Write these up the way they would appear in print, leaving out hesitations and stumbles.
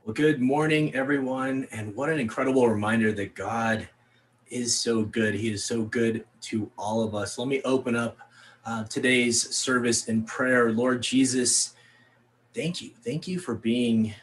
Well, good morning, everyone. And what an incredible reminder that God is so good. He is so good to all of us. Let me open up today's service in prayer. Lord Jesus, thank you. Thank you for being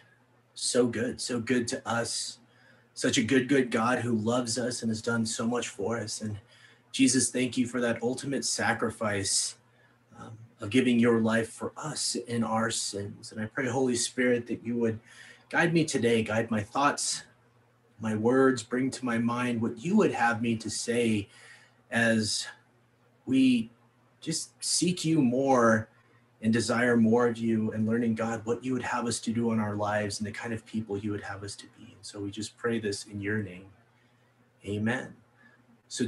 so good to us. Such a good God who loves us and has done so much for us. And Jesus, thank you for that ultimate sacrifice of giving your life for us in our sins. And I pray, Holy Spirit, that you would guide me today, guide my thoughts, my words, bring to my mind what you would have me to say as we just seek you more and desire more of you and learning, God, what you would have us to do in our lives and the kind of people you would have us to be. And so we just pray this in your name. Amen. So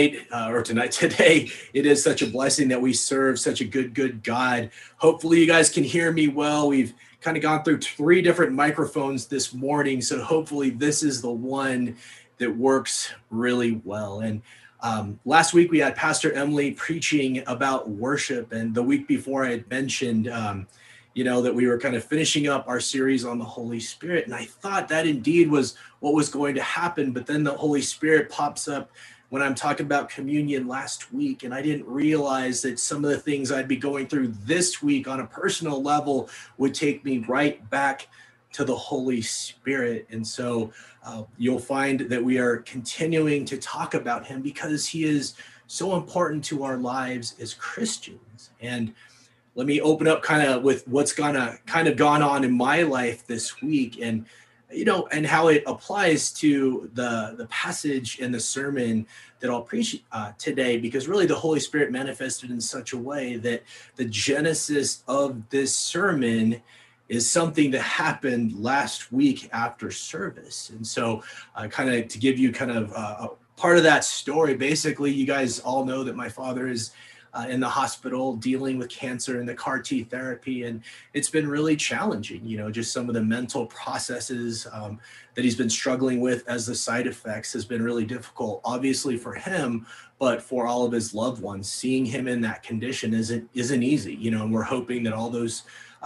today, it is such a blessing that we serve such a good God. Hopefully you guys can hear me well. We've kind of gone through 3 different microphones this morning. So hopefully this is the one that works really well. And last week we had Pastor Emily preaching about worship. And the week before I had mentioned, that we were kind of finishing up our series on the Holy Spirit. And I thought that indeed was what was going to happen. But then the Holy Spirit pops up when I'm talking about communion last week, and I didn't realize that some of the things I'd be going through this week on a personal level would take me right back to the Holy Spirit. And so you'll find that we are continuing to talk about him because he is so important to our lives as Christians. And let me open up kind of with what's gone on in my life this week, and and how it applies to the passage in the sermon that I'll preach today, because really the Holy Spirit manifested in such a way that the genesis of this sermon is something that happened last week after service. And so kind of to give you kind of a part of that story, basically, you guys all know that my father is in the hospital dealing with cancer and the CAR T therapy. And it's been really challenging, just some of the mental processes that he's been struggling with as the side effects has been really difficult, obviously for him, but for all of his loved ones. Seeing him in that condition isn't easy, and we're hoping that all those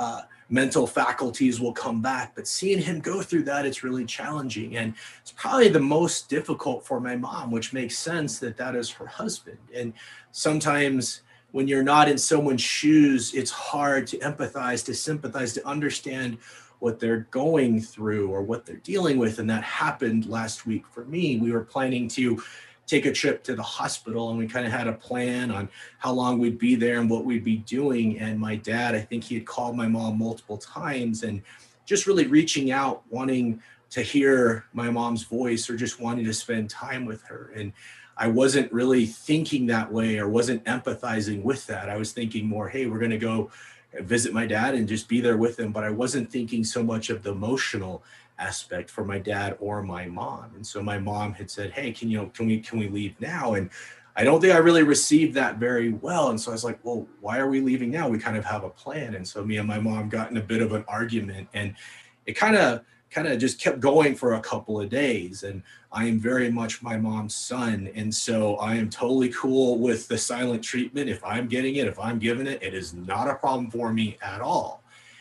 mental faculties will come back, but seeing him go through that, it's really challenging. And it's probably the most difficult for my mom, which makes sense that is her husband. And sometimes when you're not in someone's shoes, it's hard to empathize, to sympathize, to understand what they're going through or what they're dealing with. And that happened last week for me. We were planning to take a trip to the hospital, and we kind of had a plan on how long we'd be there and what we'd be doing. And my dad, I think he had called my mom multiple times and just really reaching out, wanting to hear my mom's voice or just wanting to spend time with her. And I wasn't really thinking that way or wasn't empathizing with that. I was thinking more, hey, we're going to go visit my dad and just be there with him. But I wasn't thinking so much of the emotional aspect for my dad or my mom. And so my mom had said, hey, can we leave now? And I don't think I really received that very well. And so I was like, well, why are we leaving now? We kind of have a plan. And so me and my mom got in a bit of an argument, and it kind of just kept going for a couple of days. And I am very much my mom's son. And so I am totally cool with the silent treatment. If I'm getting it, if I'm giving it, it is not a problem for me at all.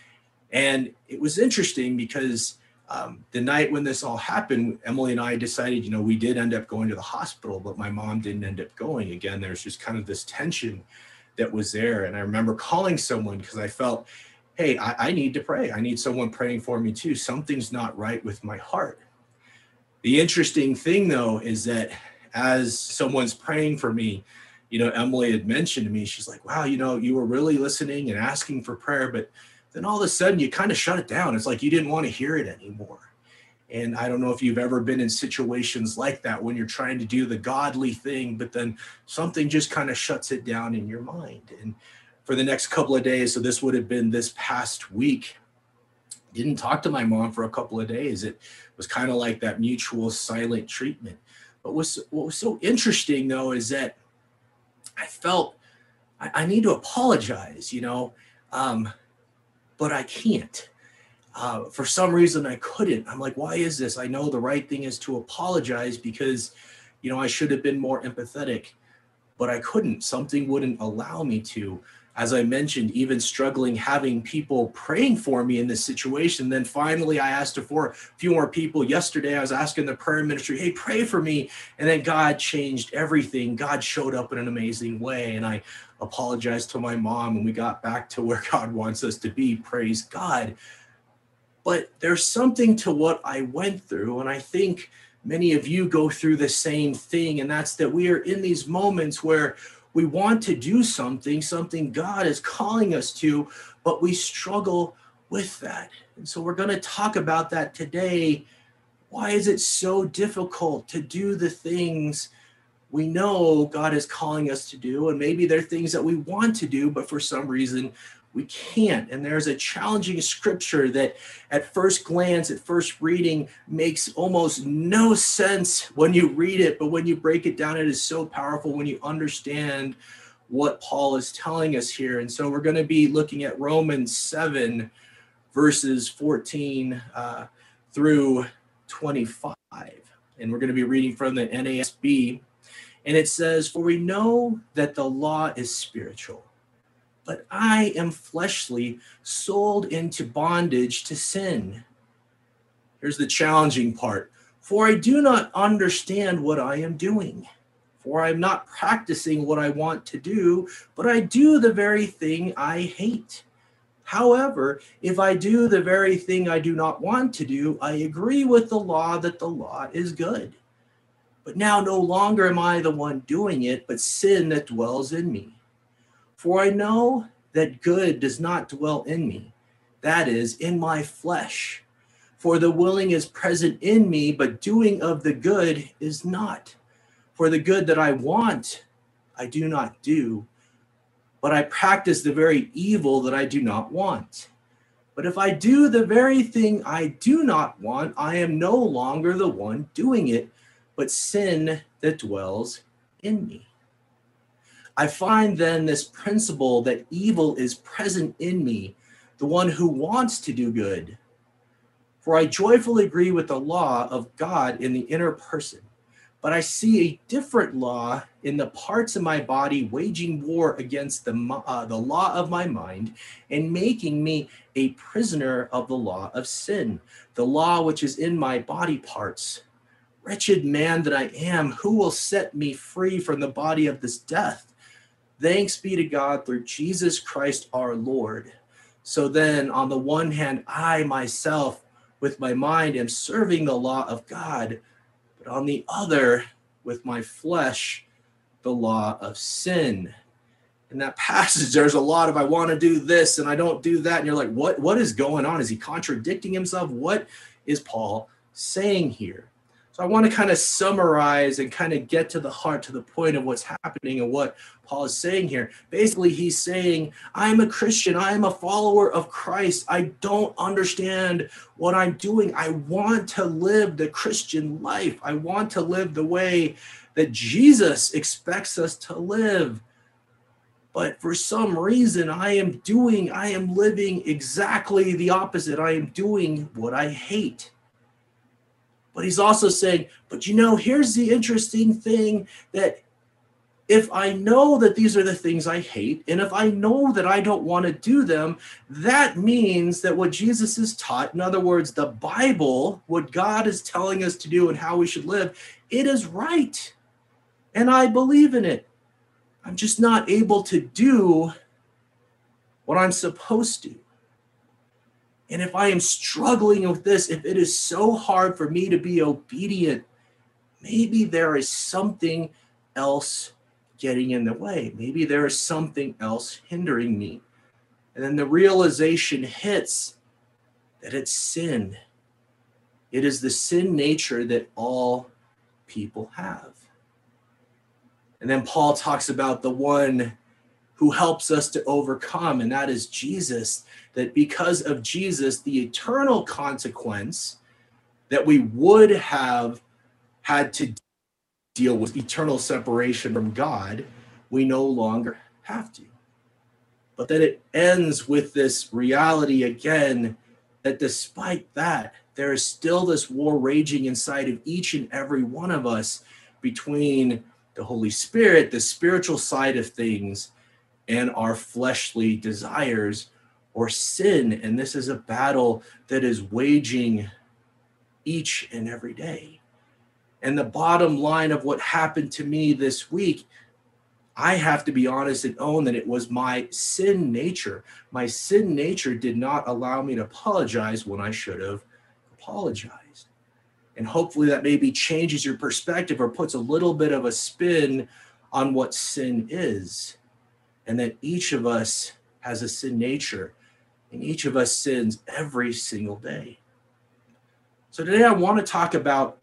And it was interesting because the night when this all happened, Emily and I decided, we did end up going to the hospital, but my mom didn't end up going. Again, there's just kind of this tension that was there. And I remember calling someone because I felt, hey, I need to pray. I need someone praying for me too. Something's not right with my heart. The interesting thing, though, is that as someone's praying for me, Emily had mentioned to me, she's like, wow, you were really listening and asking for prayer, but then all of a sudden you kind of shut it down. It's like you didn't want to hear it anymore. And I don't know if you've ever been in situations like that when you're trying to do the godly thing, but then something just kind of shuts it down in your mind. And for the next couple of days, so this would have been this past week, didn't talk to my mom for a couple of days. It was kind of like that mutual silent treatment. But what was so interesting, though, is that I felt I need to apologize, but I can't. For some reason, I couldn't. I'm like, why is this? I know the right thing is to apologize because, I should have been more empathetic, but I couldn't. Something wouldn't allow me to. As I mentioned, even struggling having people praying for me in this situation. Then finally, I asked for a few more people. Yesterday, I was asking the prayer ministry, hey, pray for me. And then God changed everything. God showed up in an amazing way. And I apologized to my mom, and we got back to where God wants us to be. Praise God. But there's something to what I went through. And I think many of you go through the same thing. And that's that we are in these moments where we want to do something God is calling us to, but we struggle with that. And so we're going to talk about that today. Why is it so difficult to do the things we know God is calling us to do? And maybe there are things that we want to do, but for some reason we can't. And there's a challenging scripture that at first glance, at first reading, makes almost no sense when you read it. But when you break it down, it is so powerful when you understand what Paul is telling us here. And so we're going to be looking at Romans 7, verses 14 through 25. And we're going to be reading from the NASB. And it says, "For we know that the law is spiritual, but I am fleshly, sold into bondage to sin." Here's the challenging part. "For I do not understand what I am doing. For I am not practicing what I want to do, but I do the very thing I hate. However, if I do the very thing I do not want to do, I agree with the law that the law is good. But now no longer am I the one doing it, but sin that dwells in me. For I know that good does not dwell in me, that is, in my flesh. For the willing is present in me, but doing of the good is not. For the good that I want, I do not do, but I practice the very evil that I do not want. But if I do the very thing I do not want, I am no longer the one doing it, but sin that dwells in me. I find then this principle that evil is present in me, the one who wants to do good. For I joyfully agree with the law of God in the inner person, but I see a different law in the parts of my body waging war against the law of my mind and making me a prisoner of the law of sin, the law which is in my body parts. Wretched man that I am, who will set me free from the body of this death? Thanks be to God through Jesus Christ our Lord. So then, on the one hand, I myself, with my mind, am serving the law of God, but on the other, with my flesh, the law of sin." In that passage, there's a lot of I want to do this and I don't do that. And you're like, what is going on? Is he contradicting himself? What is Paul saying here? So I want to kind of summarize and kind of get to the heart, to the point of what's happening and what Paul is saying here. Basically, he's saying, I'm a Christian. I am a follower of Christ. I don't understand what I'm doing. I want to live the Christian life. I want to live the way that Jesus expects us to live. But for some reason, I am living exactly the opposite. I am doing what I hate. But he's also saying, but here's the interesting thing, that if I know that these are the things I hate, and if I know that I don't want to do them, that means that what Jesus has taught, in other words, the Bible, what God is telling us to do and how we should live, it is right. And I believe in it. I'm just not able to do what I'm supposed to. And if I am struggling with this, if it is so hard for me to be obedient, maybe there is something else getting in the way. Maybe there is something else hindering me. And then the realization hits that it's sin. It is the sin nature that all people have. And then Paul talks about the one who helps us to overcome, and that is Jesus, that because of Jesus, the eternal consequence that we would have had to deal with, eternal separation from God, we no longer have to. But that it ends with this reality again, that despite that, there is still this war raging inside of each and every one of us between the Holy Spirit, the spiritual side of things, and our fleshly desires or sin. And this is a battle that is waging each and every day. And the bottom line of what happened to me this week, I have to be honest and own that it was my sin nature. My sin nature did not allow me to apologize when I should have apologized. And hopefully that maybe changes your perspective or puts a little bit of a spin on what sin is. And that each of us has a sin nature, and each of us sins every single day. So today I want to talk about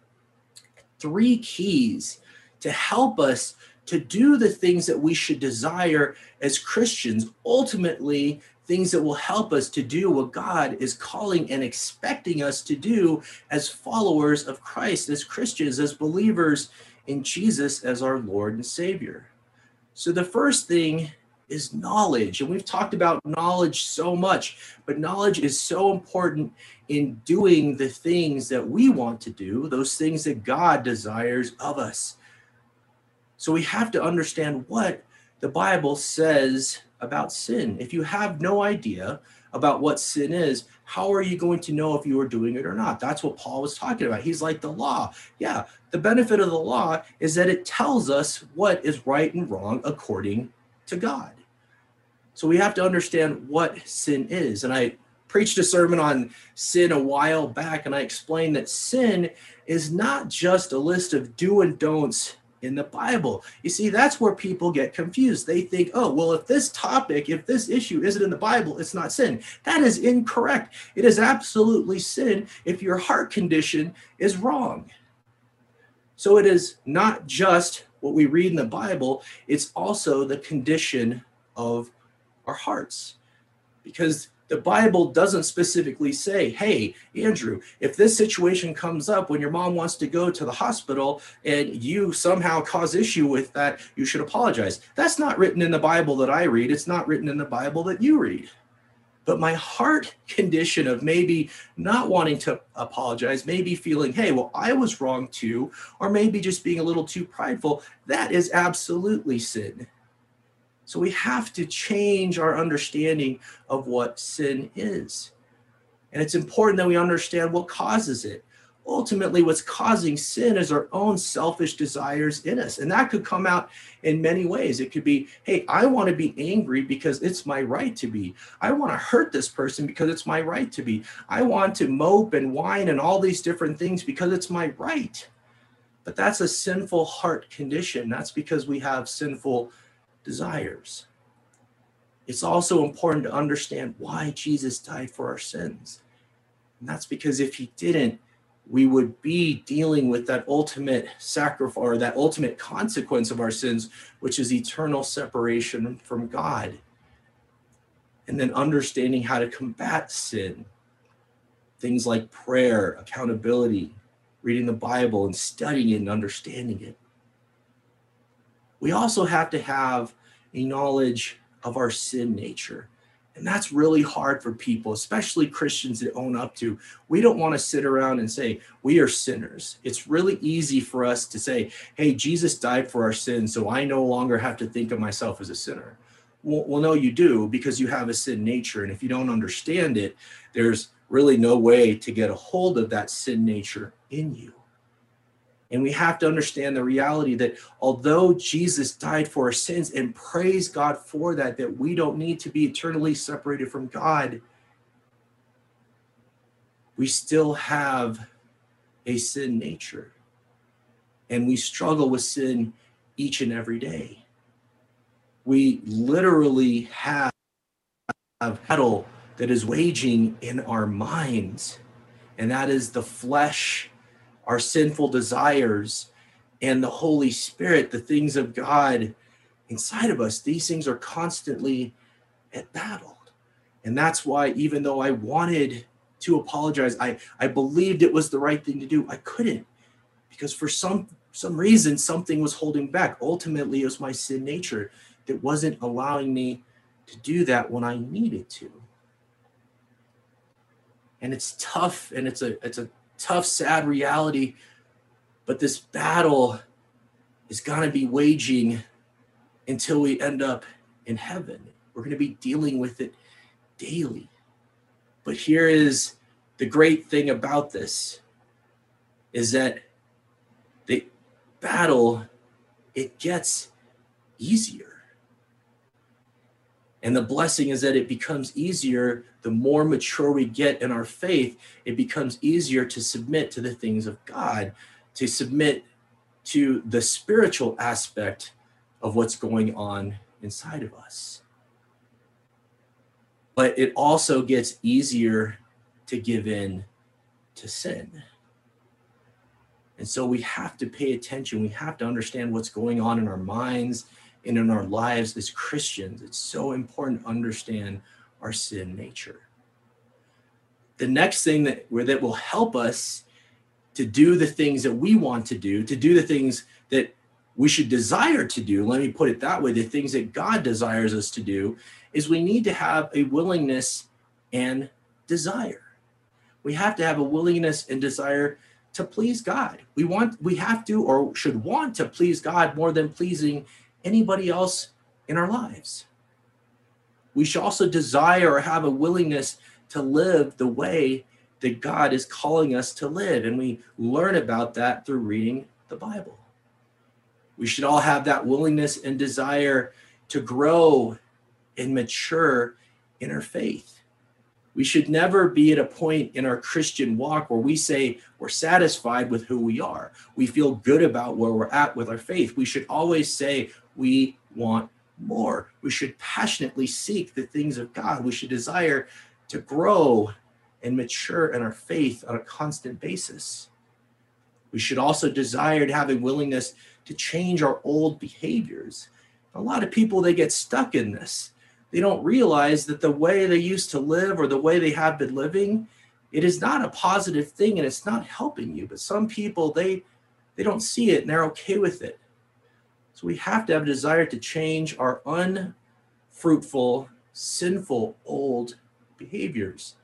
3 keys to help us to do the things that we should desire as Christians, ultimately things that will help us to do what God is calling and expecting us to do as followers of Christ, as Christians, as believers in Jesus as our Lord and Savior. So the first thing is knowledge. And we've talked about knowledge so much, but knowledge is so important in doing the things that we want to do, those things that God desires of us. So we have to understand what the Bible says about sin. If you have no idea about what sin is, how are you going to know if you are doing it or not? That's what Paul was talking about. He's like, the law. Yeah, the benefit of the law is that it tells us what is right and wrong according to God. So we have to understand what sin is. And I preached a sermon on sin a while back, and I explained that sin is not just a list of do and don'ts in the Bible. You see, that's where people get confused. They think, oh, well, if this issue isn't in the Bible, it's not sin. That is incorrect. It is absolutely sin if your heart condition is wrong. So it is not just what we read in the Bible, it's also the condition of our hearts. Because the Bible doesn't specifically say, hey, Andrew, if this situation comes up when your mom wants to go to the hospital and you somehow cause issue with that, you should apologize. That's not written in the Bible that I read. It's not written in the Bible that you read. But my heart condition of maybe not wanting to apologize, maybe feeling, hey, well, I was wrong too, or maybe just being a little too prideful, that is absolutely sin. So we have to change our understanding of what sin is. And it's important that we understand what causes it. Ultimately, what's causing sin is our own selfish desires in us. And that could come out in many ways. It could be, hey, I want to be angry because it's my right to be. I want to hurt this person because it's my right to be. I want to mope and whine and all these different things because it's my right. But that's a sinful heart condition. That's because we have sinful desires. It's also important to understand why Jesus died for our sins. And that's because if he didn't, we would be dealing with that ultimate sacrifice or that ultimate consequence of our sins, which is eternal separation from God. And then understanding how to combat sin. Things like prayer, accountability, reading the Bible and studying it and understanding it. We also have to have a knowledge of our sin nature. And that's really hard for people, especially Christians that own up to. We don't want to sit around and say, we are sinners. It's really easy for us to say, hey, Jesus died for our sins, so I no longer have to think of myself as a sinner. Well, no, you do, because you have a sin nature. And if you don't understand it, there's really no way to get a hold of that sin nature in you. And we have to understand the reality that although Jesus died for our sins, and praise God for that, that we don't need to be eternally separated from God, we still have a sin nature. And we struggle with sin each and every day. We literally have a battle that is waging in our minds, and that is the flesh, our sinful desires, and the Holy Spirit, the things of God inside of us. These things are constantly at battle. And that's why, even though I wanted to apologize, I believed it was the right thing to do, I couldn't, because for some reason, something was holding back. Ultimately, it was my sin nature that wasn't allowing me to do that when I needed to. And it's tough, and it's a tough, sad reality, but this battle is going to be waging until we end up in heaven. We're going to be dealing with it daily. But here is the great thing about this, is that the battle, it gets easier. And the blessing is that it becomes easier the more mature we get in our faith. It becomes easier to submit to the things of God, to submit to the spiritual aspect of what's going on inside of us. But it also gets easier to give in to sin. And so we have to pay attention. We have to understand what's going on in our minds and in our lives as Christians. It's so important to understand our sin nature. The next thing that will help us to do the things that we want to do the things that we should desire to do, let me put it that way, the things that God desires us to do, is we need to have a willingness and desire. We have to have a willingness and desire to please God. We have to, or should want to please God more than pleasing anybody else in our lives. We should also desire or have a willingness to live the way that God is calling us to live. And we learn about that through reading the Bible. We should all have that willingness and desire to grow and mature in our faith. We should never be at a point in our Christian walk where we say we're satisfied with who we are. We feel good about where we're at with our faith. We should always say we want more. We should passionately seek the things of God. We should desire to grow and mature in our faith on a constant basis. We should also desire to have a willingness to change our old behaviors. A lot of people, they get stuck in this. They don't realize that the way they used to live or the way they have been living, it is not a positive thing and it's not helping you. But some people, they don't see it and they're okay with it. So we have to have a desire to change our unfruitful, sinful, old behaviors.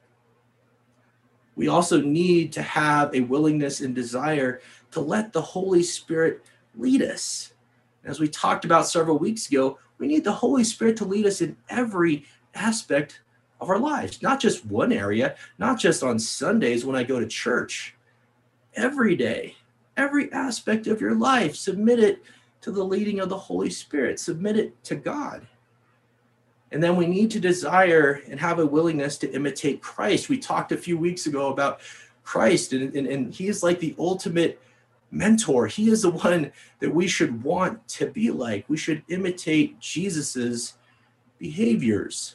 We also need to have a willingness and desire to let the Holy Spirit lead us. As we talked about several weeks ago, we need the Holy Spirit to lead us in every aspect of our lives, not just one area, not just on Sundays when I go to church. Every day, every aspect of your life, submit it to the leading of the Holy Spirit, submit it to God. And then we need to desire and have a willingness to imitate Christ. We talked a few weeks ago about Christ, and he is like the ultimate mentor. He is the one that we should want to be like. We should imitate Jesus's behaviors.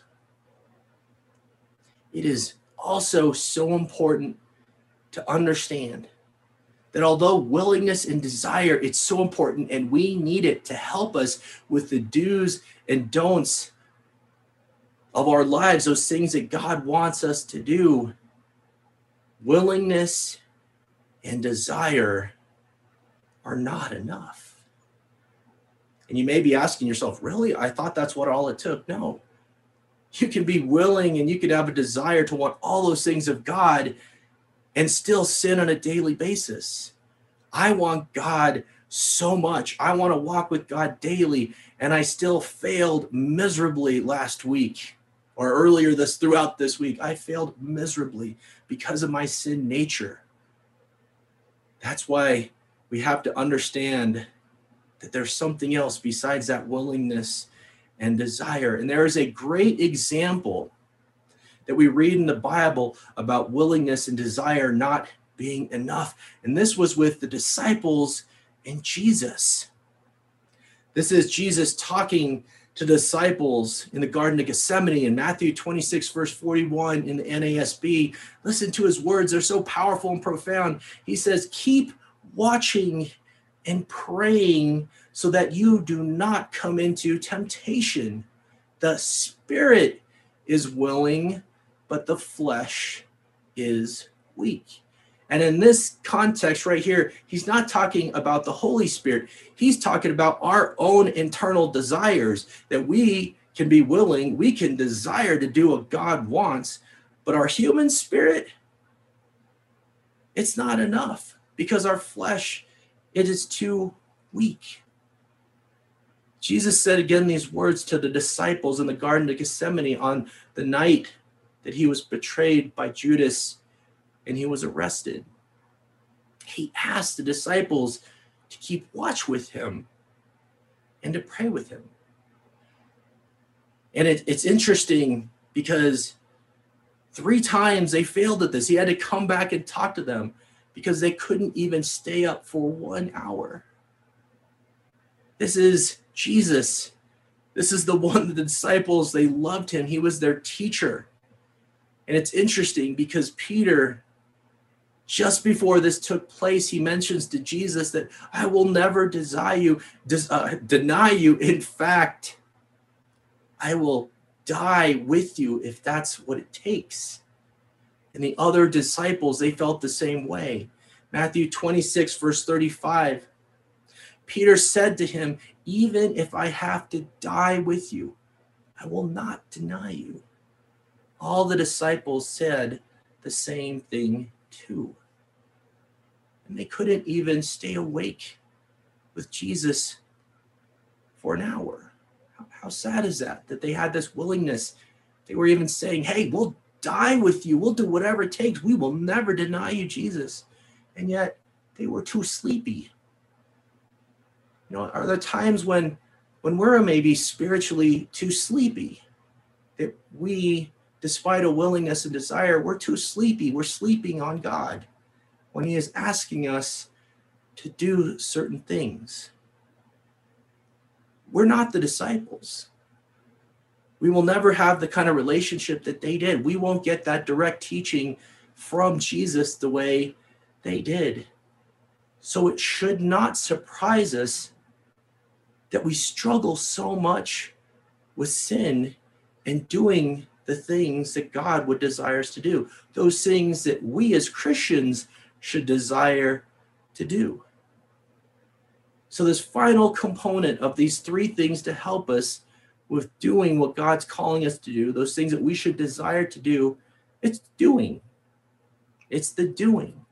It is also so important to understand that although willingness and desire, it's so important and we need it to help us with the do's and don'ts of our lives, those things that God wants us to do, willingness and desire are not enough. And you may be asking yourself, really? I thought that's what all it took. No. You can be willing and you can have a desire to want all those things of God and still sin on a daily basis. I want God so much. I want to walk with God daily, and I still failed miserably last week or earlier throughout this week. I failed miserably because of my sin nature. That's why we have to understand that there's something else besides that willingness and desire. And there is a great example that we read in the Bible about willingness and desire not being enough. And this was with the disciples and Jesus. This is Jesus talking to the disciples in the Garden of Gethsemane in Matthew 26, verse 41 in the NASB. Listen to his words. They're so powerful and profound. He says, keep watching and praying so that you do not come into temptation. The spirit is willing, but the flesh is weak. And in this context right here, he's not talking about the Holy Spirit. He's talking about our own internal desires, that we can be willing, we can desire to do what God wants, but our human spirit, it's not enough because our flesh, it is too weak. Jesus said again these words to the disciples in the Garden of Gethsemane on the night that he was betrayed by Judas and he was arrested. He asked the disciples to keep watch with him and to pray with him. And it's interesting because 3 times they failed at this. He had to come back and talk to them because they couldn't even stay up for 1 hour. This is Jesus. This is the one, the disciples, they loved him. He was their teacher. And it's interesting because Peter, just before this took place, he mentions to Jesus that I will never deny you. In fact, I will die with you if that's what it takes. And the other disciples, they felt the same way. Matthew 26, verse 35, Peter said to him, even if I have to die with you, I will not deny you. All the disciples said the same thing too. And they couldn't even stay awake with Jesus for an hour. How sad is that they had this willingness? They were even saying, hey, we'll die with you. We'll do whatever it takes. We will never deny you, Jesus. And yet they were too sleepy. You know, are there times when we're maybe spiritually too sleepy, that we, despite a willingness and desire, we're too sleepy. We're sleeping on God when he is asking us to do certain things. We're not the disciples. We will never have the kind of relationship that they did. We won't get that direct teaching from Jesus the way they did. So it should not surprise us that we struggle so much with sin and doing the things that God would desire us to do, those things that we as Christians should desire to do. So this final component of these 3 things to help us with doing what God's calling us to do, those things that we should desire to do, it's doing. It's the doing.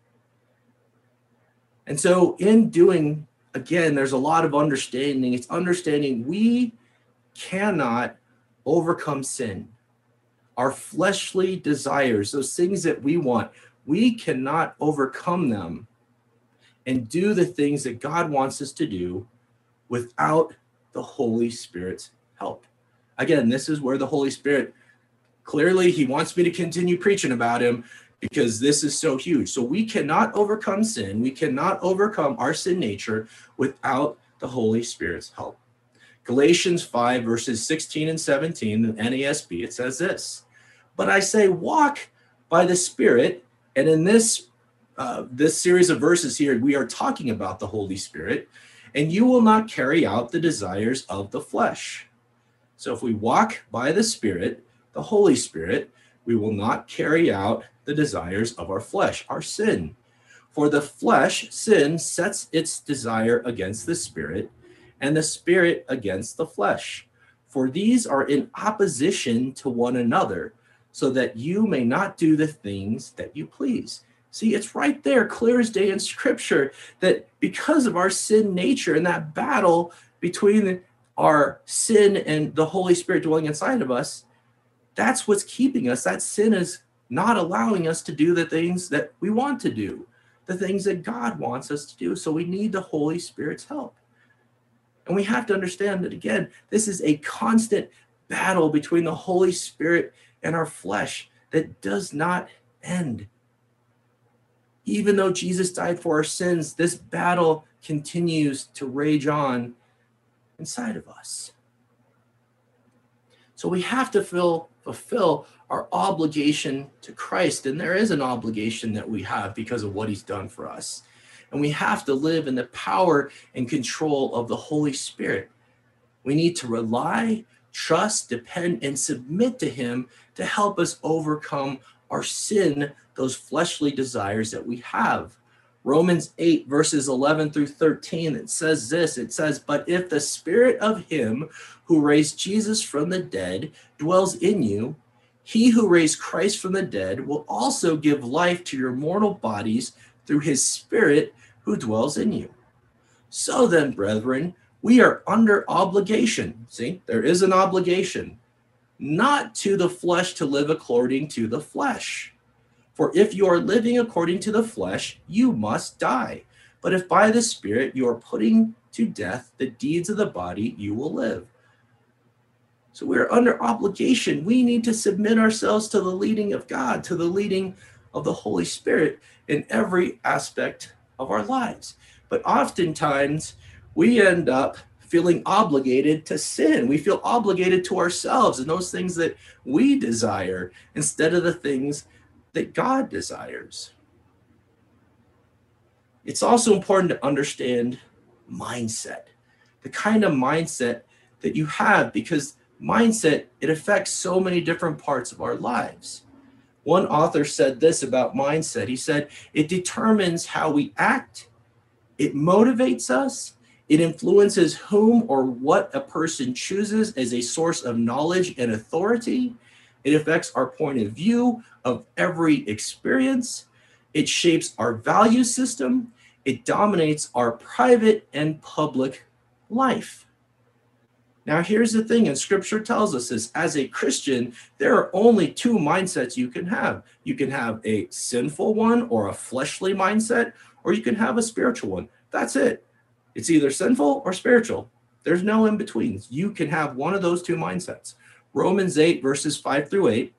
And so in doing, again, there's a lot of understanding. It's understanding we cannot overcome sin. Our fleshly desires, those things that we want, we cannot overcome them and do the things that God wants us to do without the Holy Spirit's help. Again, this is where the Holy Spirit, clearly he wants me to continue preaching about him because this is so huge. So we cannot overcome sin. We cannot overcome our sin nature without the Holy Spirit's help. Galatians 5, verses 16 and 17, the NASB, it says this, but I say walk by the Spirit. And in this series of verses here, we are talking about the Holy Spirit, and you will not carry out the desires of the flesh. So if we walk by the Spirit, the Holy Spirit, we will not carry out the desires of our flesh, our sin. For the flesh, sin, sets its desire against the Spirit, and the Spirit against the flesh. For these are in opposition to one another, so that you may not do the things that you please. See, it's right there, clear as day in Scripture, that because of our sin nature and that battle between our sin and the Holy Spirit dwelling inside of us, that's what's keeping us. That sin is not allowing us to do the things that we want to do, the things that God wants us to do. So we need the Holy Spirit's help. And we have to understand that, again, this is a constant battle between the Holy Spirit and our flesh that does not end. Even though Jesus died for our sins, this battle continues to rage on inside of us. So we have to fulfill our obligation to Christ. And there is an obligation that we have because of what he's done for us. And we have to live in the power and control of the Holy Spirit. We need to rely, trust, depend, and submit to him to help us overcome our sin, those fleshly desires that we have. Romans 8, verses 11 through 13, it says this, it says, but if the Spirit of him who raised Jesus from the dead dwells in you, he who raised Christ from the dead will also give life to your mortal bodies through his Spirit who dwells in you. So then, brethren, We are under obligation. See, there is an obligation, not to the flesh to live according to the flesh. For if you are living according to the flesh, you must die. But if by the Spirit you are putting to death the deeds of the body, you will live. So we're under obligation. We need to submit ourselves to the leading of God, to the leading of the Holy Spirit in every aspect of our lives. But oftentimes we end up feeling obligated to sin. We feel obligated to ourselves and those things that we desire instead of the things that God desires. It's also important to understand mindset, the kind of mindset that you have, because mindset, it affects so many different parts of our lives. One author said this about mindset. He said, it determines how we act, it motivates us, it influences whom or what a person chooses as a source of knowledge and authority. It affects our point of view of every experience. It shapes our value system. It dominates our private and public life. Now, here's the thing, and Scripture tells us this. As a Christian, there are only two mindsets you can have. You can have a sinful one or a fleshly mindset, or you can have a spiritual one. That's it. It's either sinful or spiritual. There's no in between. You can have one of those two mindsets. Romans 8, verses 5 through 8.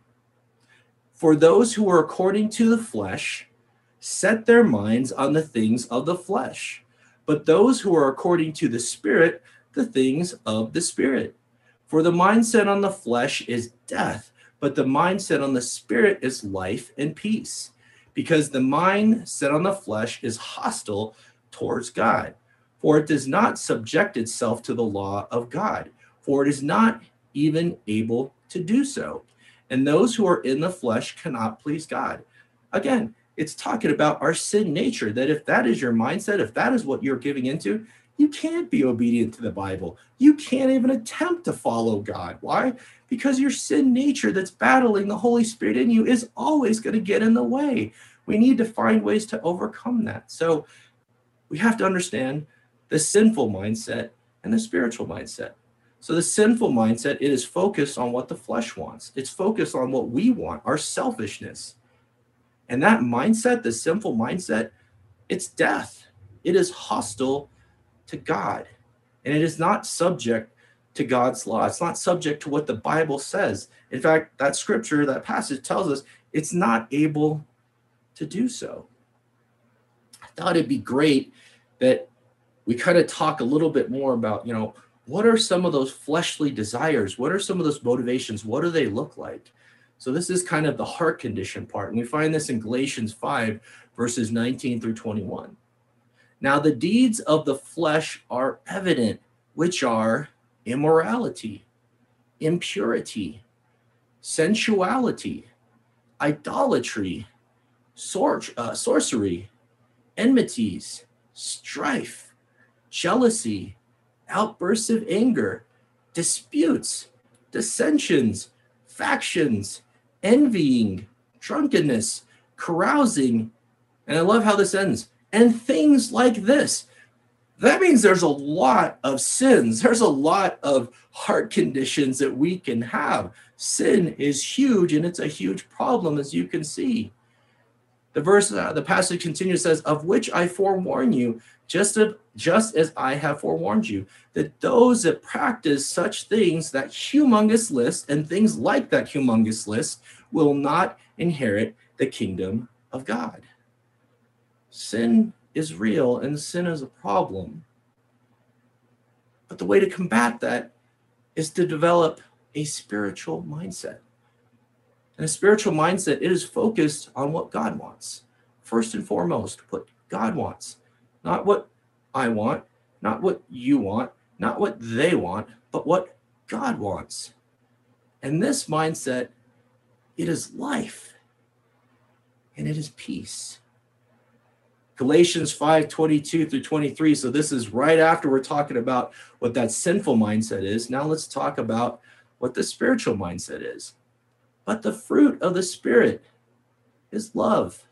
For those who are according to the flesh set their minds on the things of the flesh, but those who are according to the Spirit, the things of the Spirit. For the mindset on the flesh is death, but the mindset on the Spirit is life and peace, because the mind set on the flesh is hostile towards God, for it does not subject itself to the law of God, for it is not even able to do so. And those who are in the flesh cannot please God. Again, it's talking about our sin nature, that if that is your mindset, if that is what you're giving into, you can't be obedient to the Bible. You can't even attempt to follow God. Why? Because your sin nature that's battling the Holy Spirit in you is always going to get in the way. We need to find ways to overcome that. So we have to understand the sinful mindset and the spiritual mindset. So the sinful mindset, it is focused on what the flesh wants. It's focused on what we want, our selfishness. And that mindset, the sinful mindset, it's death. It is hostile to God. And it is not subject to God's law. It's not subject to what the Bible says. In fact, that scripture, that passage tells us it's not able to do so. I thought it'd be great that we kind of talk a little bit more about, what are some of those fleshly desires? What are some of those motivations? What do they look like? So this is kind of the heart condition part. And we find this in Galatians 5, verses 19 through 21. Now the deeds of the flesh are evident, which are immorality, impurity, sensuality, idolatry, sorcery, enmities, strife, jealousy, outbursts of anger, disputes, dissensions, factions, envying, drunkenness, carousing, and I love how this ends, and things like this. That means there's a lot of sins. There's a lot of heart conditions that we can have. Sin is huge, and it's a huge problem, as you can see. The passage continues, says, of which I forewarn you, just as I have forewarned you, that those that practice such things, that humongous list, and things like that humongous list, will not inherit the kingdom of God. Sin is real, and sin is a problem. But the way to combat that is to develop a spiritual mindset. And a spiritual mindset, it is focused on what God wants. First and foremost, what God wants. Not what I want, not what you want, not what they want, but what God wants. And this mindset, it is life, and it is peace. Galatians 5:22 through 23. So this is right after we're talking about what that sinful mindset is. Now let's talk about what the spiritual mindset is. But the fruit of the Spirit is love,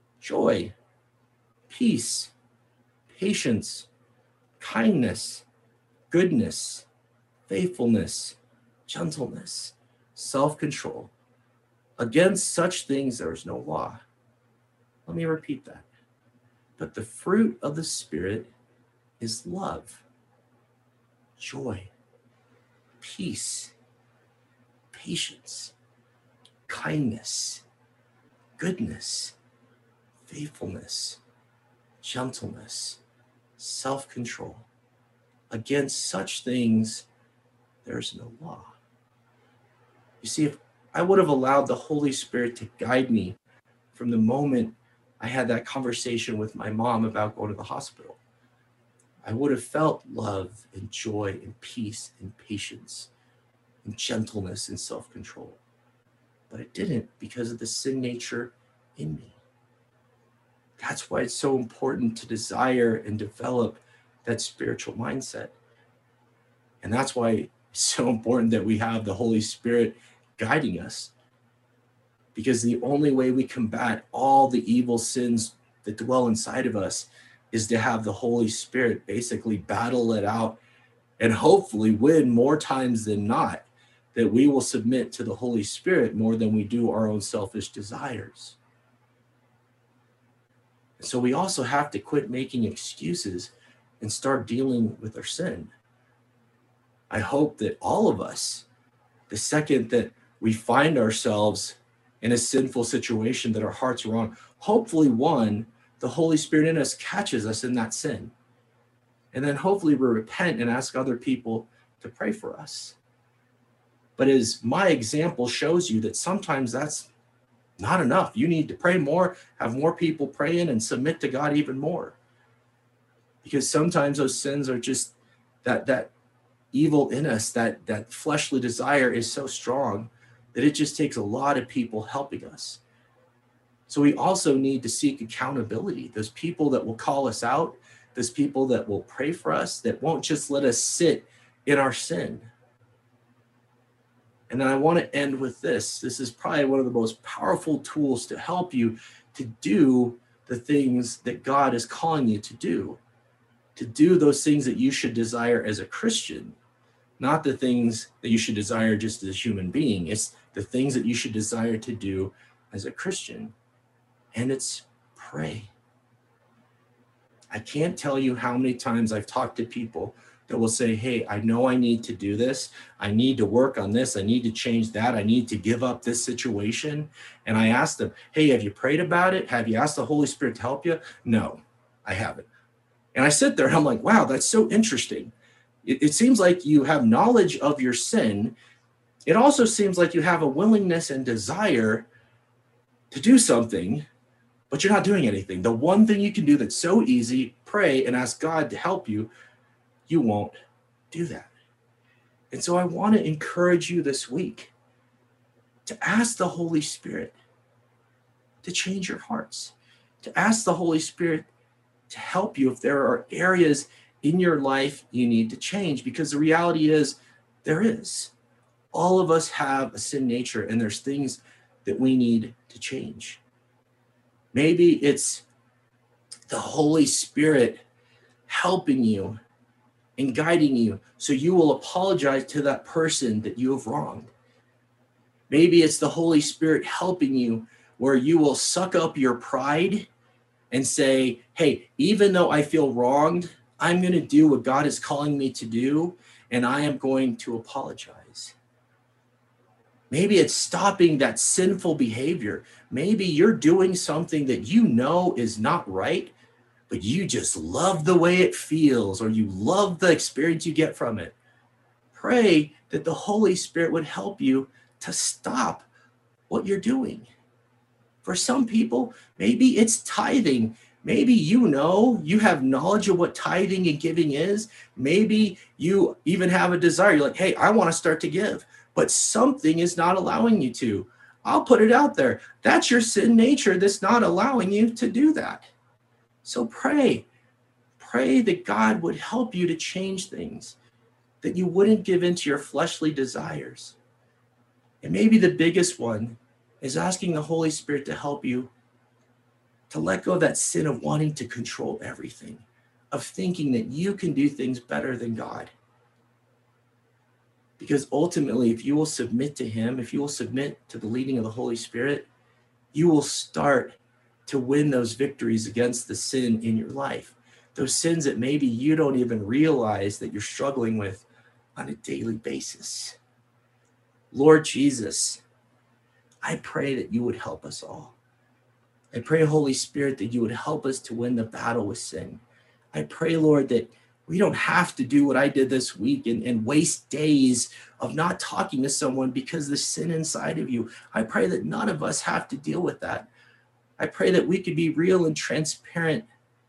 joy, peace, patience, kindness, goodness, faithfulness, gentleness, self-control. Against such things there is no law. Let me repeat that. But the fruit of the Spirit is love, joy, peace, patience, kindness, goodness, faithfulness, gentleness, self-control. Against such things, there is no law. You see, if I would have allowed the Holy Spirit to guide me from the moment I had that conversation with my mom about going to the hospital, I would have felt love and joy and peace and patience and gentleness and self-control. But it didn't because of the sin nature in me. That's why it's so important to desire and develop that spiritual mindset. And that's why it's so important that we have the Holy Spirit guiding us. Because the only way we combat all the evil sins that dwell inside of us is to have the Holy Spirit basically battle it out and hopefully win more times than not, that we will submit to the Holy Spirit more than we do our own selfish desires. So we also have to quit making excuses and start dealing with our sin. I hope that all of us, the second that we find ourselves in a sinful situation that our hearts are wrong, hopefully one, the Holy Spirit in us catches us in that sin. And then hopefully we repent and ask other people to pray for us. But as my example shows you, that sometimes that's not enough. You need to pray more, have more people praying, and submit to God even more. Because sometimes those sins are just that evil in us, that fleshly desire is so strong that it just takes a lot of people helping us. So we also need to seek accountability. Those people that will call us out, those people that will pray for us, that won't just let us sit in our sin. And then I want to end with this. This is probably one of the most powerful tools to help you to do the things that God is calling you to do those things that you should desire as a Christian, not the things that you should desire just as a human being. It's the things that you should desire to do as a Christian. And it's pray. I can't tell you how many times I've talked to people that will say, hey, I know I need to do this. I need to work on this. I need to change that. I need to give up this situation. And I ask them, hey, have you prayed about it? Have you asked the Holy Spirit to help you? No, I haven't. And I sit there and I'm like, wow, that's so interesting. It seems like you have knowledge of your sin. It also seems like you have a willingness and desire to do something, but you're not doing anything. The one thing you can do that's so easy, pray and ask God to help you, you won't do that. And so I want to encourage you this week to ask the Holy Spirit to change your hearts, to ask the Holy Spirit to help you if there are areas in your life you need to change, because the reality is there is. All of us have a sin nature, and there's things that we need to change. Maybe it's the Holy Spirit helping you and guiding you so you will apologize to that person that you have wronged. Maybe it's the Holy Spirit helping you where you will suck up your pride and say, hey, even though I feel wronged, I'm going to do what God is calling me to do, and I am going to apologize. Maybe it's stopping that sinful behavior. Maybe you're doing something that you know is not right, but you just love the way it feels, or you love the experience you get from it. Pray that the Holy Spirit would help you to stop what you're doing. For some people, maybe it's tithing. Maybe you have knowledge of what tithing and giving is. Maybe you even have a desire. You're like, hey, I want to start to give, but something is not allowing you to. I'll put it out there. That's your sin nature that's not allowing you to do that. So pray. Pray that God would help you to change things, that you wouldn't give into your fleshly desires. And maybe the biggest one is asking the Holy Spirit to help you to let go of that sin of wanting to control everything, of thinking that you can do things better than God. Because ultimately, if you will submit to him, if you will submit to the leading of the Holy Spirit, you will start to win those victories against the sin in your life. Those sins that maybe you don't even realize that you're struggling with on a daily basis. Lord Jesus, I pray that you would help us all. I pray, Holy Spirit, that you would help us to win the battle with sin. I pray, Lord, that we don't have to do what I did this week and waste days of not talking to someone because the sin inside of you. I pray that none of us have to deal with that. I pray that we could be real and transparent.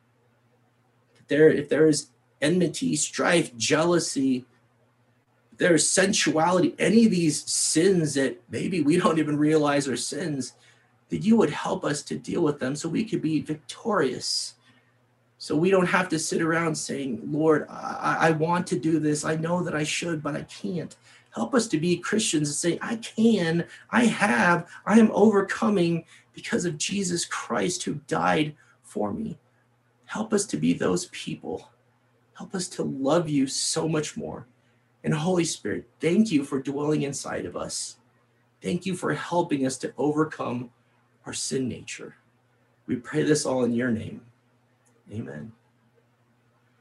If there is enmity, strife, jealousy, if there is sensuality, any of these sins that maybe we don't even realize are sins, that you would help us to deal with them so we could be victorious. So we don't have to sit around saying, Lord, I want to do this. I know that I should, but I can't. Help us to be Christians and say, I can, I am overcoming because of Jesus Christ who died for me. Help us to be those people. Help us to love you so much more. And Holy Spirit, thank you for dwelling inside of us. Thank you for helping us to overcome our sin nature. We pray this all in your name. Amen.